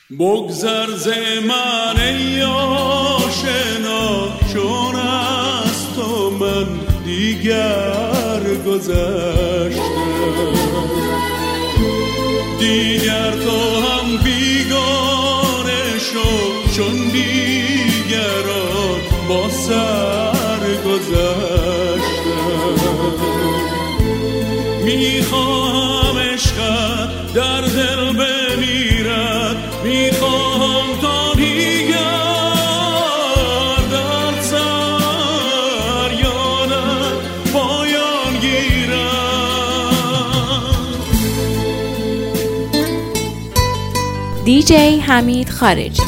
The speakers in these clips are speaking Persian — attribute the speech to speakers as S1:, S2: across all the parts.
S1: بگذر ز من ای آشنا، چون از تو من دیگر گذشتم، دیگر تو هم بیگانه شو، چون دیگران با سر گذشتم. میخواهم عشقت در دل بمیرد، میخواهم تا دیگر در سر یادت پایان گیرد.
S2: دیجی حمید خارجی.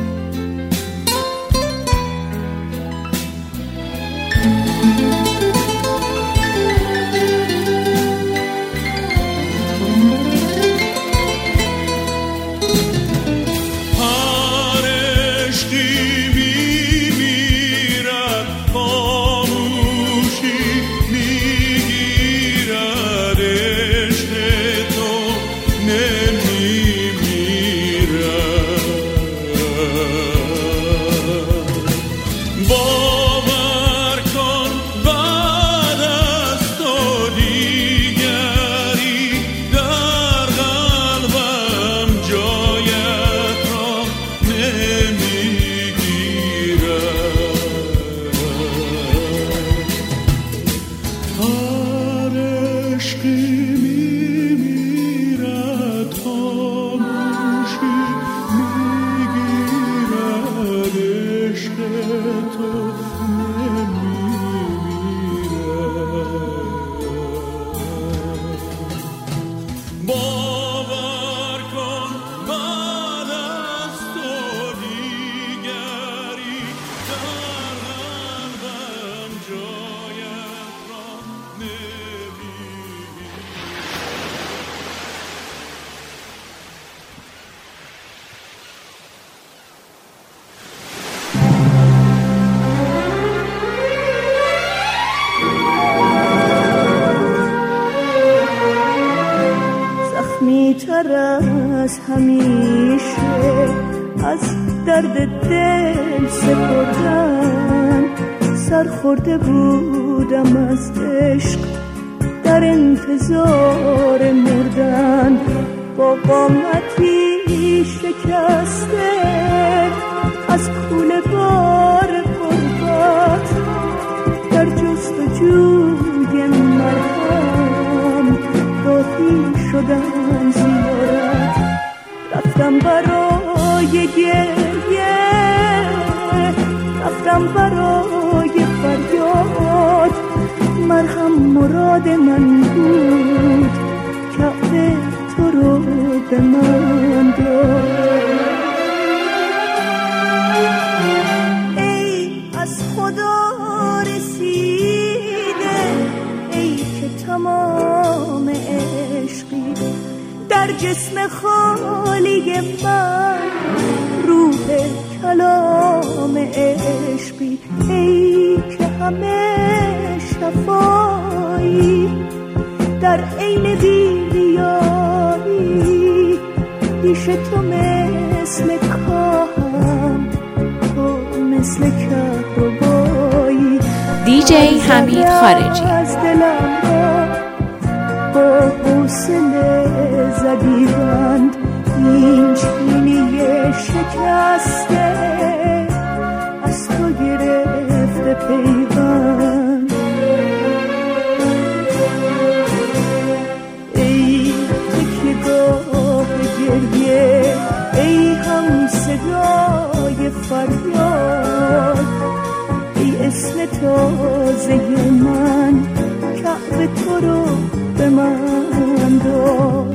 S3: تر از همیشه از درد دل سپردن، سرخورده بودم از عشق در انتظار مردن، با قامتی شکسته از کوله بار غربت در جستجوی مرهم راهی شدم زیارت. رفتم برای گریه، رفتم برای فریاد، مرهم مراد من بود، کعبه تو رو به من داد. ای از خدا رسیده، ای که تمام عشقی در جسم خالی من، روح کلام عشقی، ای که همه شفایی در عین بی‌ریایی، پیش تو مثل کاهم، تو مثل کهربایی.
S2: دیجی حمید خارجی.
S3: از دلم را با حوصله زدیدند این چینی شکسته، از تو گرفته پیوند. ای تکیه‌گاه گریه، ای هم صدای فریاد، ای اسم تازه من، کعبه تو رو به من داد.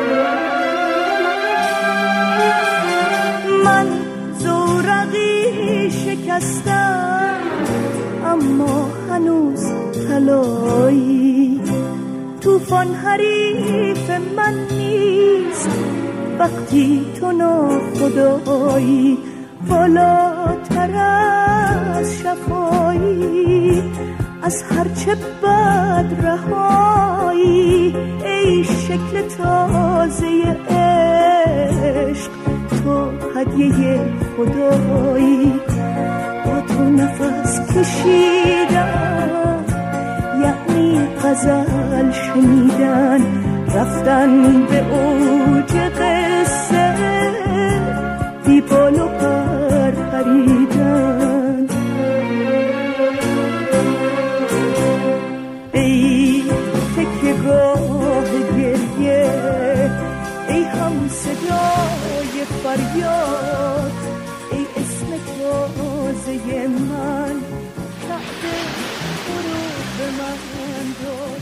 S3: من زورقی شکستم اما هنوز طلایی، طوفان حریف من نیست وقتی تو ناخدایی، بالاتر از شفایی، از هرچه بد رهایی، ای شکل تازه عشق عشق تو هدیه خدایی، با تو نفس کشیدن یعنی غزل شنیدن، رفتن به اوج قصه بی بال و پر پریدن. ای تکیه‌گاه گریه، ای هم صدای فریاد، ای اسم تازه من، کعبه برو به من داد.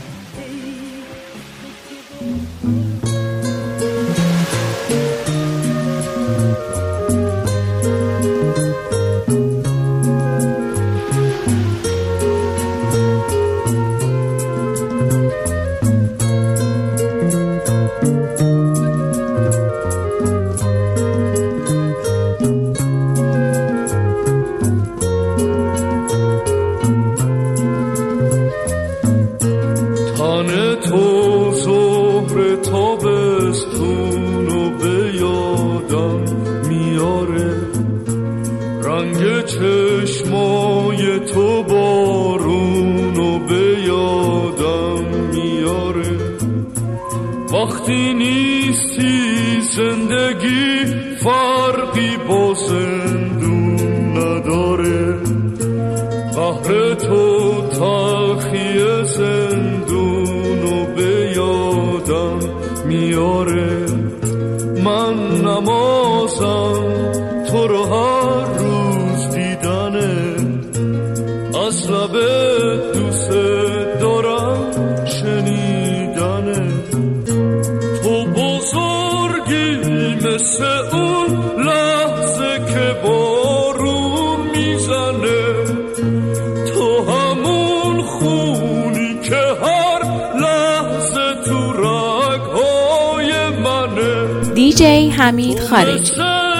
S1: چشمای تو بارونو به یادم میاره، وقتی نیستی زندگی فرقی با زندون نداره، قهر تو تلخی زندونو به یادم میاره. من نمازم تو رو هر روز دیدنه، از لب دوست دارم شنیدنه. تو بزرگی مثل اون لحظه که بارون میزنه، تو همون خونی که هر لحظه تو رگهای منه.
S2: دیجی حمید خارجی.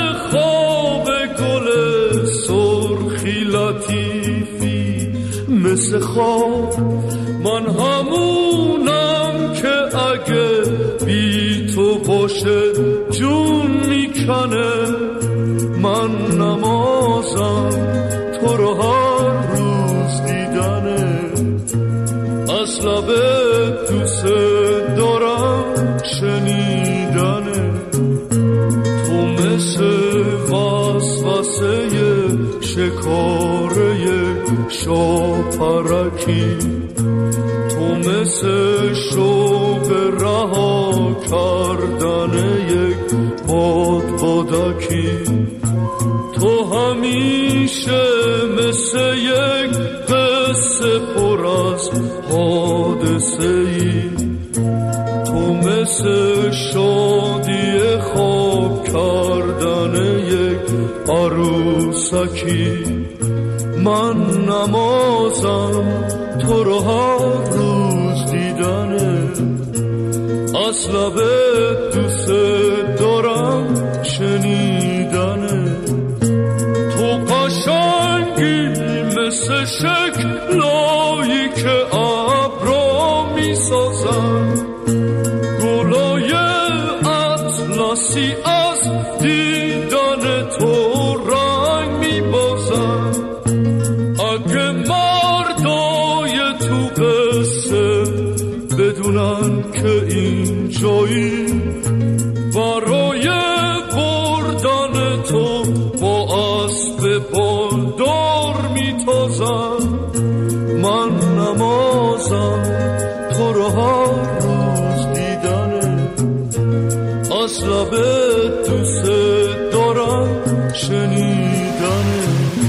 S1: مثل خواب من همونم که اگه بی تو باشه جون میکنه. من نمازم تو رو هر روز دیدنه، از لب دوست دارم شنیدنه. تو مثل وسوسه شکاره شاپرکی، تو مثل شوق رها کردن یک بادبادکی، تو همیشه مثل یک قصه پر از حادثه ای، تو مثل شادی خواب کردن یک عروسکی. من نمازم تو رو هر روز دیدنه، از لب دوست دارم شنیدنه. تو قشنگی مثل شکلایی که ابرا میسازن، گلای اطلسی از دیدن تو رنگ میبازن. اگه مردای تو قصه بدونن که این جایی برای بردن تو با اسب بالدار میتازن. من نمازم تو رو هر روز دیدنه، از لب دوست دارم شنیدنه.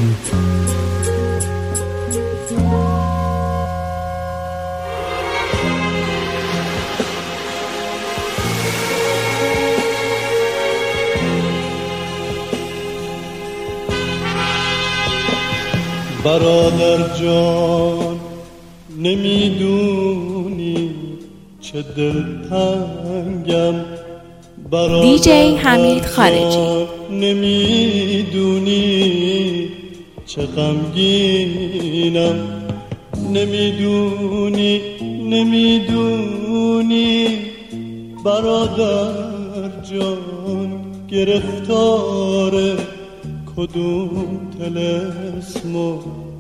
S4: برادر جان نمیدونی چه دلتنگم،
S2: دیجی حمید خارجی.
S4: نمیدونی چه غمگینم، نمیدونی برادر جان. گرفتار کدوم طلسم و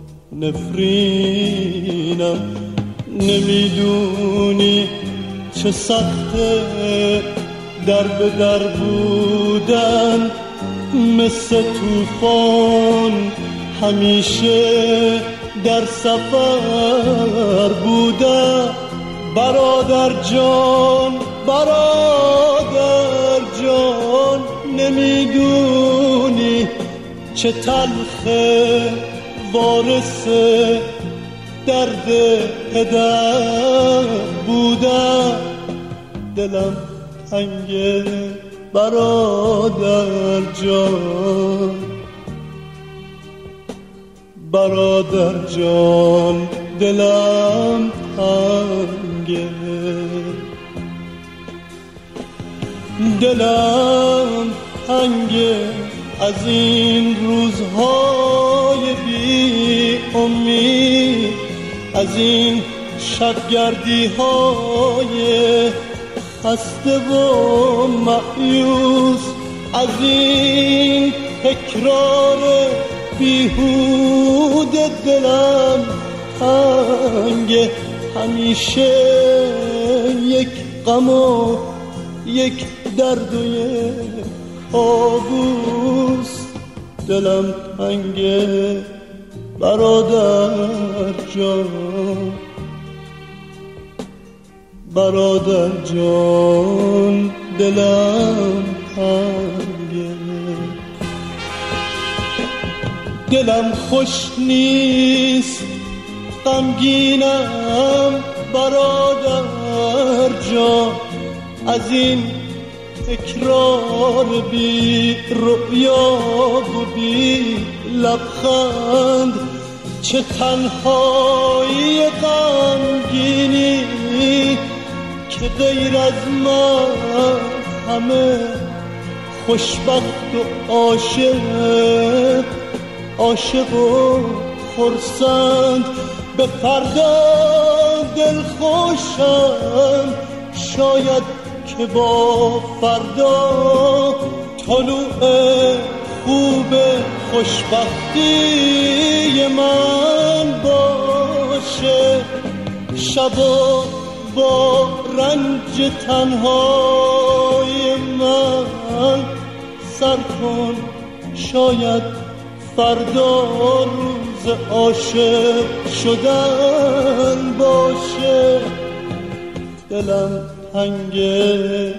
S4: نفرینم. نمیدونی چه سخته در به در بودن، مثل طوفان همیشه در سفر بودن. برادر جان برادر جان، نمیدونی چه تلخه وارث درد پدر بودن. دلم تنگه برادر جان برادر جان، دلم تنگه دلم تنگه از این روزهای بی امید، از این شبگردی های خسته و مایوس، از این تکرار بیهوده. دلم تنگه همیشه یک غم و یک درد و یک کابوس. دلم تنگه برادر جان برادر جان، دلم تنگه. دلم خوش نیست غمگینم برادر جان، از این تکرار بی رؤیا و بی لبخند. چه تنهایی غمگینی که غیر از من همه خوشبخت و عاشق و خرسند. به فردا دل خوشم، شاید که با فردا طلوع خوب خوشبختی من باشه. شبا با رنج تنهای من سر کن، شاید فردا روز عاشق شدن باشه. دلم تنگه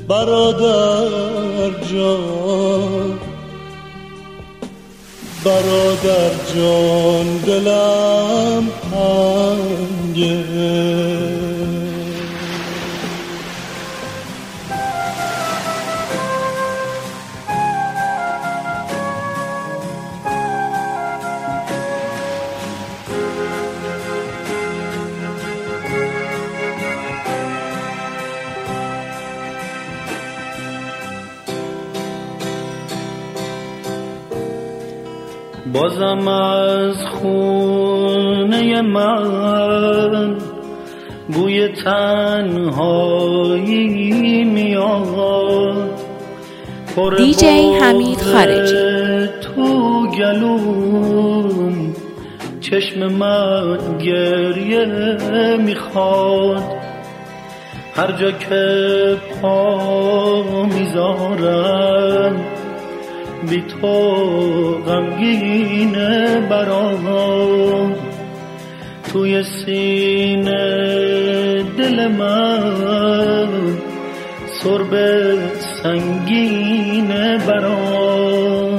S4: برادر جان برادر جان، دلم تنگه.
S1: بازم از خونه من بوی تنهایی میاد.
S2: دیجی حمید خارجی.
S1: تو گلوم چشم من گریه میخواد، هر جا که پا میذارم بی تو غمگینه برام. توی سینه دل من سرب سنگینه برام.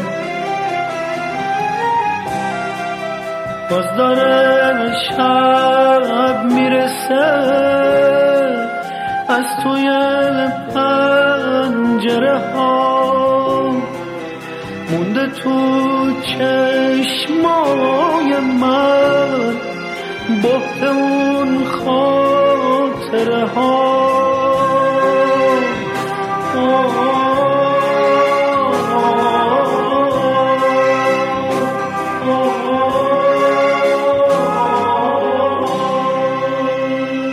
S1: باز داره شب میرسه، از توی پنجره ها مونده تو چشمای من بحت اون خاطره ها.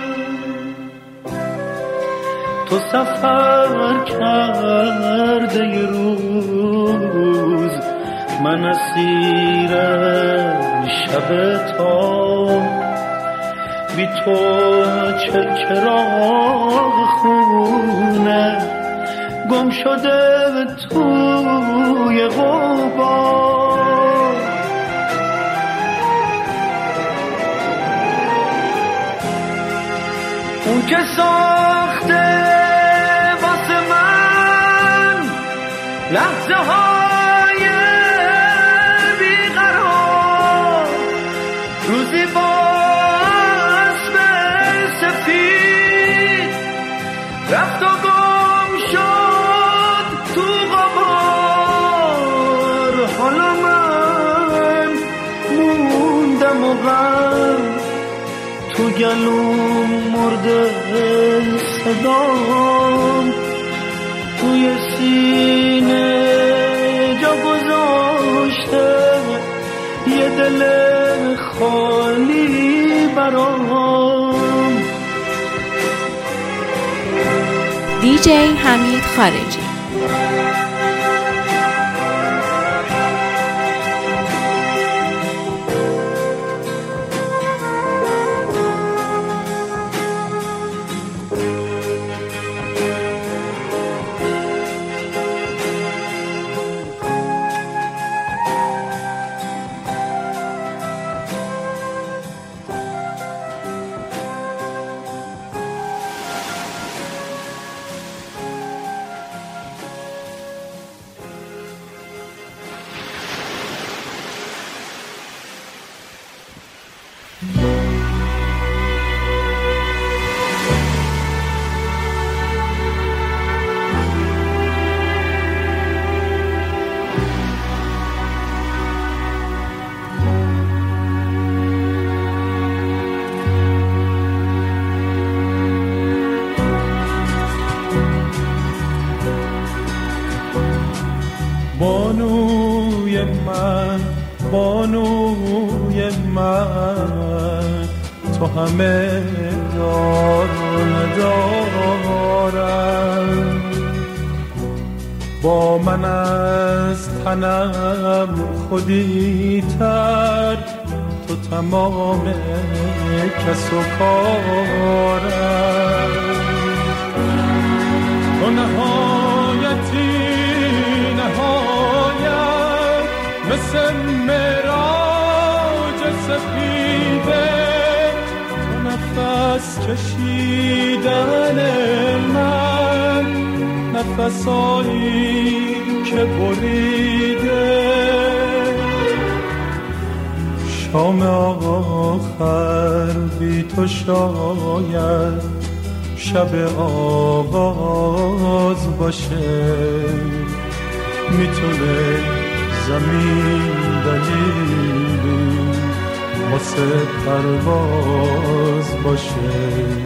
S1: تو سفر کرده من اسیر شب تا بی تو چراغ خونه گم شده توی غبار. اون که ساخته واسه من لحظه های بیقرار، روزی با اسب سفید رفت و گم شد تو غبار. حالا من موندم و غم تو گلوم مرده صدام، توی سینه جا گذاشته یه دل خالی برام.
S2: دیجی حمید خارجی.
S4: بانوی من، بانوی من، تو همه دار و ندارم. با من از تنم خودی تر، تو تمام کس و کارم. تو نهایتی نهایت مثل معراج سپیده، تو نفس کشیدن من، نفسایی که بریده. شام آخر بی تو شاید شب آغاز باشه، میتونه زمین دلیلی واسه پرواز باشه.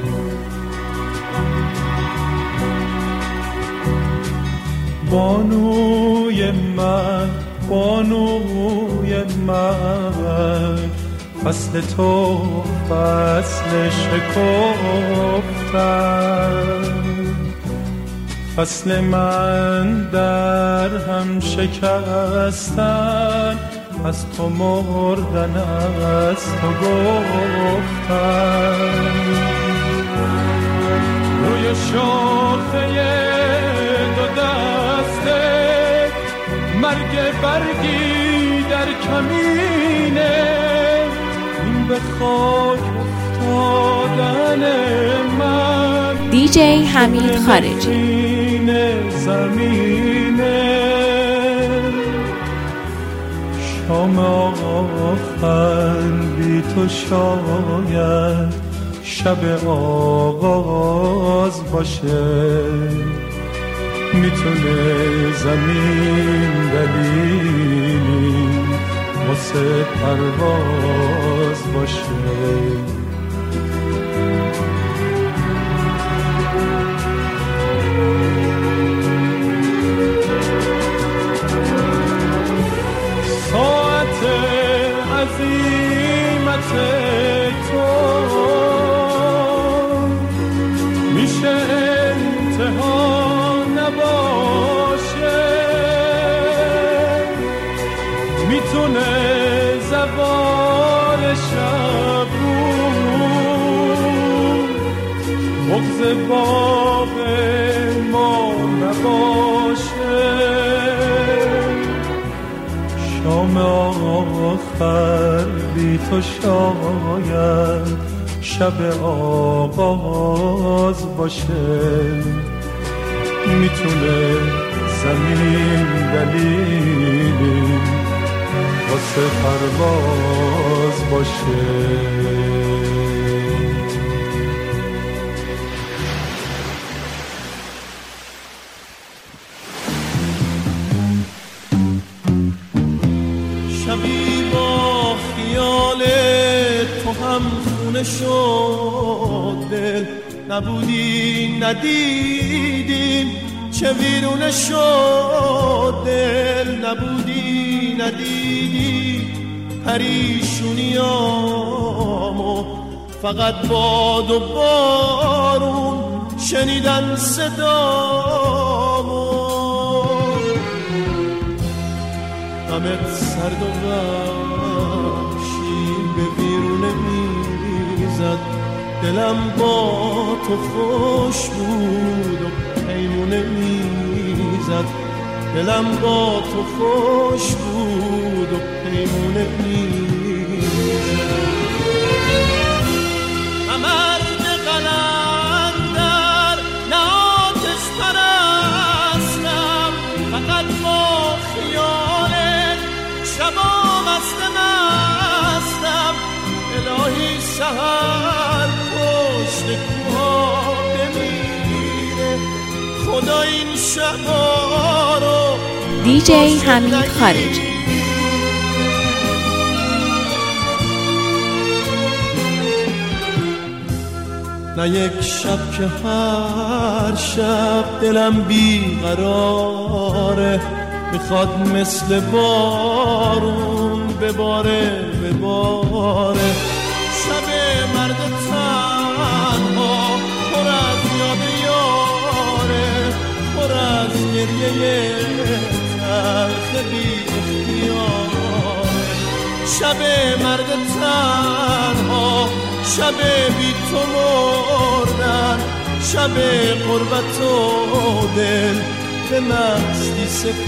S4: بانوی من، بانوی من، فصل تو فصل شکفتن، فصل من در هم شکستن، از تو مردن از تو گفتن. روی شاخه دو دسته مرگ برگی در کمینه، این به خاک افتادن من.
S2: دیجی حمید خارجی.
S4: زمینه شام آخر بی تو شاید شب آغاز باشه، میتونه زمین دلیلی واسه پرواز باشه. عظیمت تو میشه انتها نباشه، میتونه زوال شب بود بغض باب ما نباشه شام آخر بی تو شاید شب آغاز باشه میتونه زمین دلیلی واسه پرواز باشه شبی با خیال تو هم خونه شد دل نبودی ندیدیم چه ویرونه شد دل نبودی ندیدی پریشونیامو فقط باد و بارون شنیدن صدامو غمت سرد و وحشی به ویرونه میزد دلم با تو خوش بود و پیمونه میزد دلم با تو خوش بود و پیمونه میزد مرد قلندر نه آتش پرستم فقط با خیالت شبا مست مستم الهی سحر پشت کوها بمیره خدا این شبا رو
S2: دیجی حمید خارجی.
S4: نه یک شب که هر شب دلم بیقراره میخواد مثل بارون بباره بباره شب مرد تنها پر از یاد یاره پر از گریه تلخ بی اختیاره شب مرد تنها شب بی تو مردن شب قربت و دل به مستی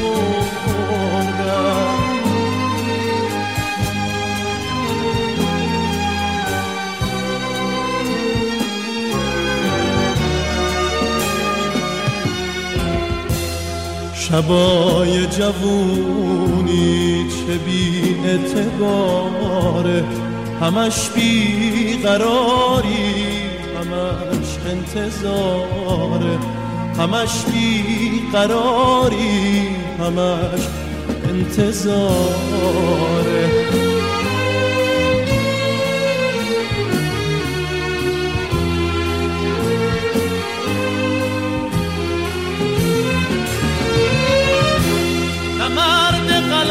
S4: سپردن شبای جوونی چه بی اعتباره همش بی قراری همش انتظاره همش بی قراری همش انتظاره نه مرد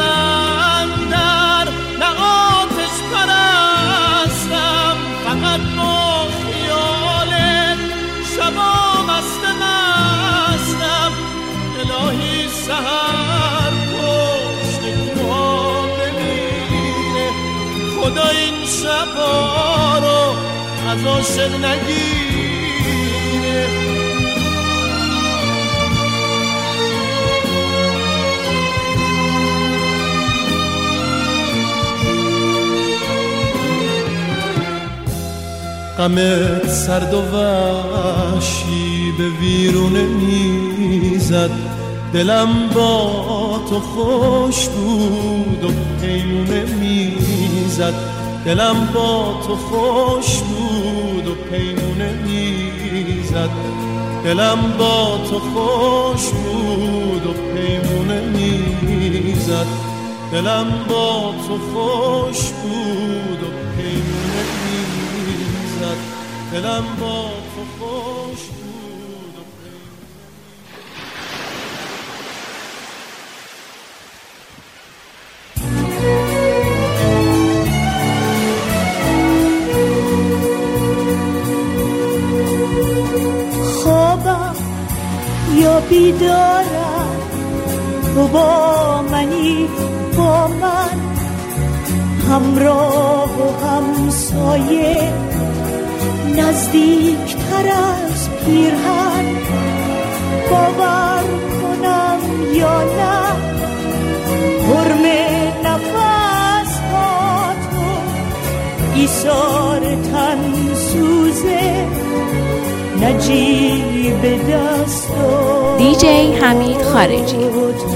S4: قلندر نه آتش پرستم فقط با خیالت شبا مست مستم الهی سحر پشت کوها بمیره خدا این شبا رو از عاشق نگیره غمت سرد و وحشی به ویرونه میزد دلم با تو خوش بود و پیمونه میزد دلم با تو خوش بود و پیمونه میزد دلم با تو خوش بود و پیمونه میزد دلم با تو خوش بود و پیمونه میزد دلم با تو خوش بود و
S3: خوابم یا بیدارم تو با منی با من همراه و همسایه نزدیک تر از پیرهن، باور کنم یا نه حرم نفس ها تو ایثار تن سوزه نجیب دست
S2: دیجی حمید خارجی.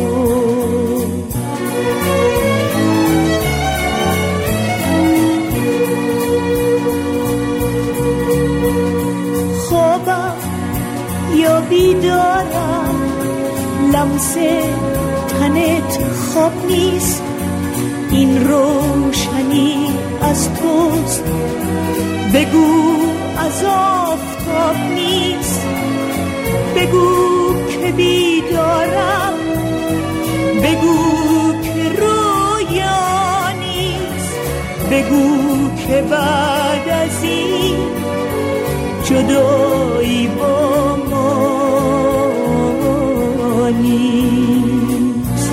S3: خوابم یا بیدارم لمس تنت خواب نیست، این روشنی از توست، بگو از آفتاب نیست، بگو که بیدارم، بگو که رویا نیست، بگو که بعد از این جدایی با ما نیست.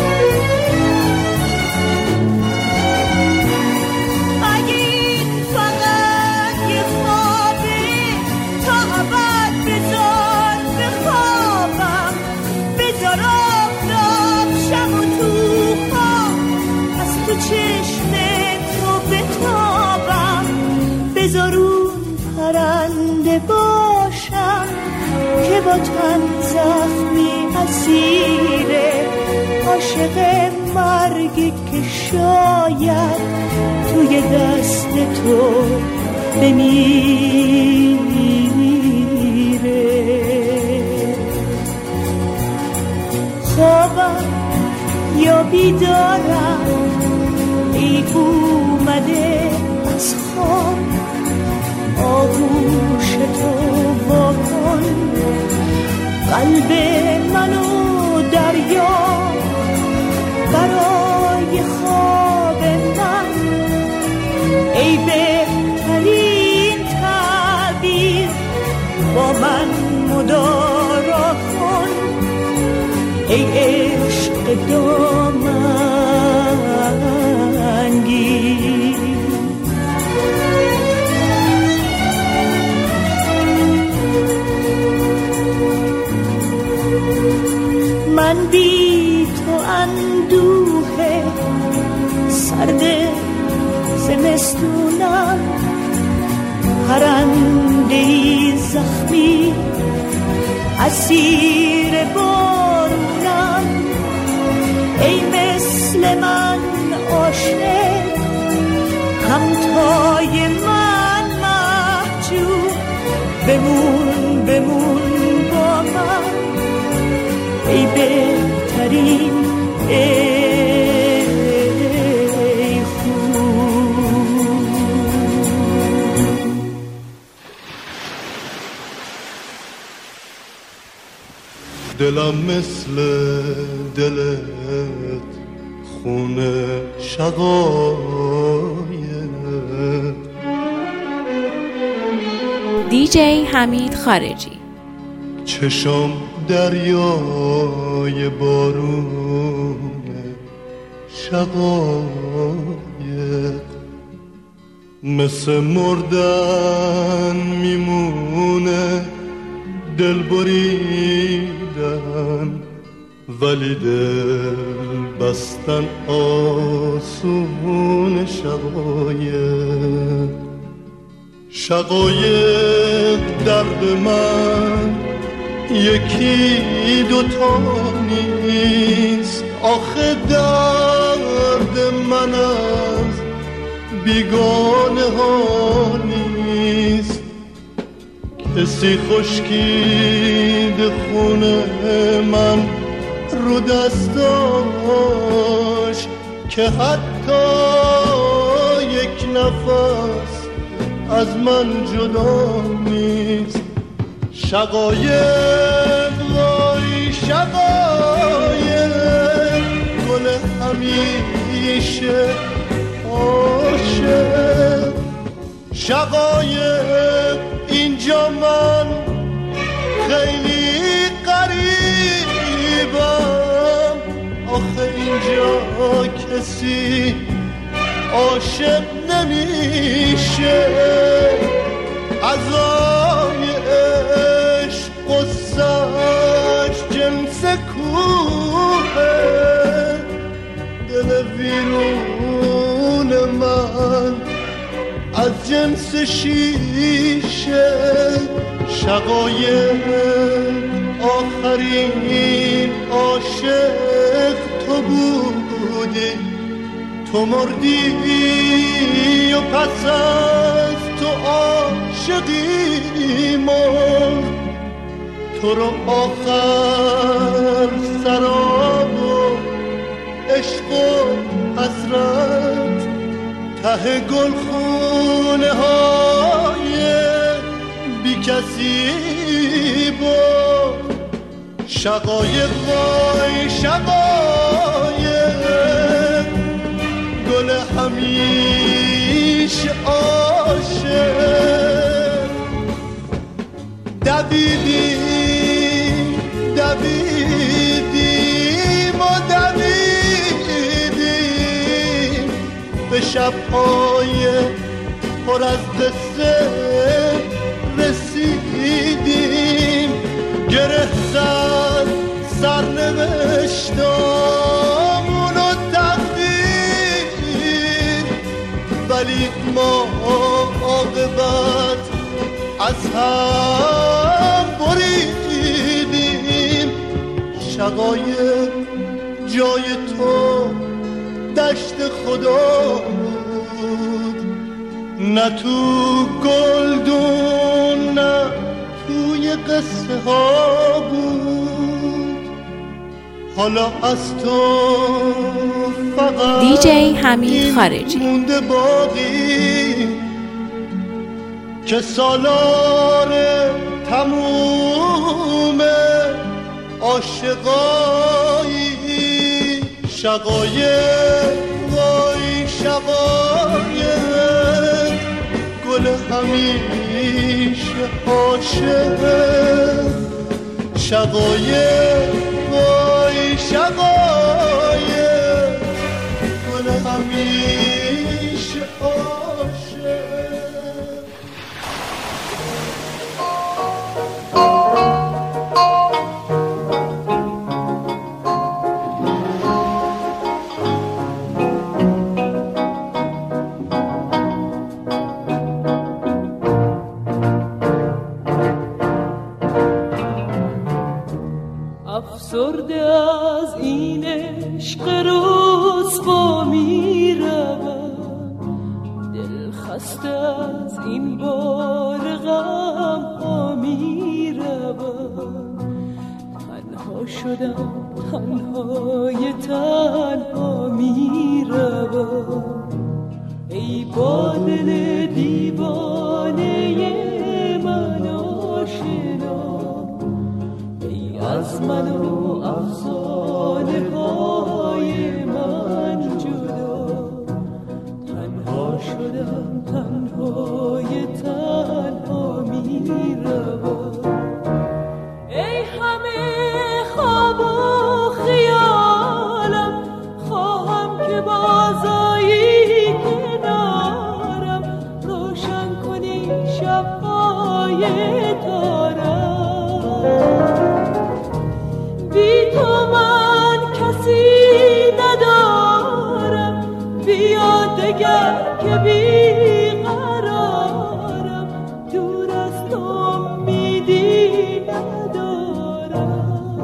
S3: اگه این فقط یه خوابه تا ابد بذار بخوابم، بذار آفتاب شب و تو خواب از تو چشم تو بتابم، بذار اون پرنده باشم که با تن زخمی اسیره، عاشق مرگی که شاید توی دست تو بمیره. خوابم یا بیدارم ای اومده از خواب، آغوش تو واکن قلب منو دریا برای خواب من، ای بهترین تعبیر با من مدارا کن، ای عشق دامنگیر. من بی تو اندوه سرد زمستونم، پرنده‌ای زخمی اسیر بارونم، ای مثل من عاشق همتای من محجوب، بمون بمون با من ای بهترین ای خوب.
S1: دلم مثل دلت خونه شقایق.
S2: دیجی حمید خارجی.
S1: چشم دریای بارون شقایق، مثل مردن میمونه دل بریدن، ولی دل بستن آسون شقایق. شقایق درد من یکی دوتا نیست، آخه درد من از بیگانه ها نیست. کسی خشکید خونه من رو دستاش که حتی یک نفس از من جدا نیست. شقایق وای شقایق، گل همیشه عاشق. شقایق اینجا من خیلی غریبم، آخه اینجا کسی عاشق نمیشه، عزای عشق قصه‌اش جنس کوه، دل ویرون من از جنس شیشه، شقایق آخرین عاشق تو بودی، تو مردی و پس از تو عاشقی مرد، تو رو آخر سراب و عشق و حسرت ته گلخونه های بی کسی بود. شقایق وای شقایق، گل همیشه عاشق، دویدیم و دویدیم به شب‌های پر از قصه رسیدیم، گره زد سرنوشتامونو تقدیر، ولی ما عاقبت از هم بریدیم. شقایق جای تو دشت خدا بود، نه تو گلدون نه توی قصه ها بود. حالا از تو فقط
S2: دیجی حمید خارجی
S1: مونده باقی که سالار تموم عاشقایی. شقایق وای شقایق، گل همیشه عاشق. شقایق وای شقایق، گل همیشه عاشق.
S3: افسرده از این عشق رسوا میروم، دل خسته از این بار غم ها میروم. تنها شدم تنهای تنها میروم، ای با دل دیوانه من آشنا، از من و افسانه های من جدا. تنها شدم تنهای تنها میروم، ای همه خواب و خیالم، خواهم که بازایی کنارم، روشن کنی شب‌های تارم. بی تو من کسی ندارم، بیا دگر که بی قرارم، دور از تو امیدی ندارم.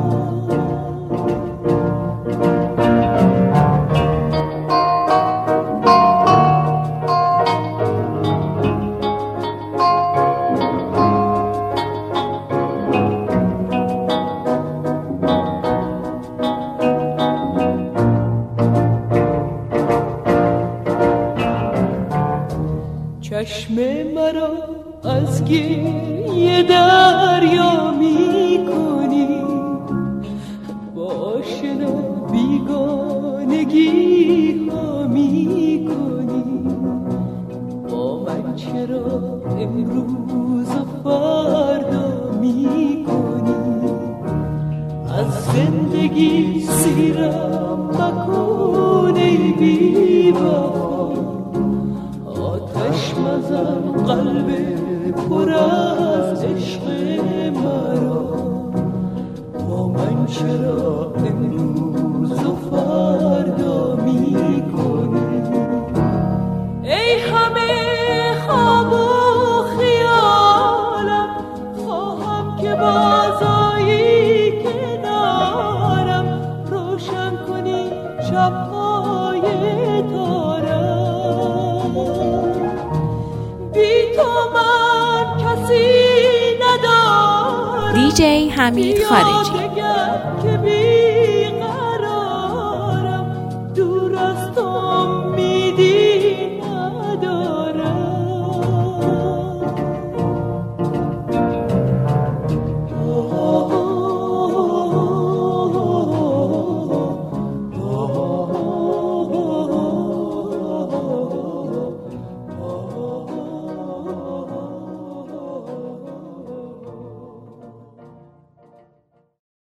S3: چشم مرا از گریه دریا می کنی، با آشنا بیگانگی ها می کنی. با من چرا امروز و فردا می کنی، از زندگی سیرم مکن ای بی وفا. قلب پر از عشق مرا با من چرا امروز و فردا می کنی؟ ای همه خواب و خیالم خواهم که بازایی کنارم روشن کنی شب‌های تارم بی تو من کسی ندارم
S2: دیجی حمید خارجی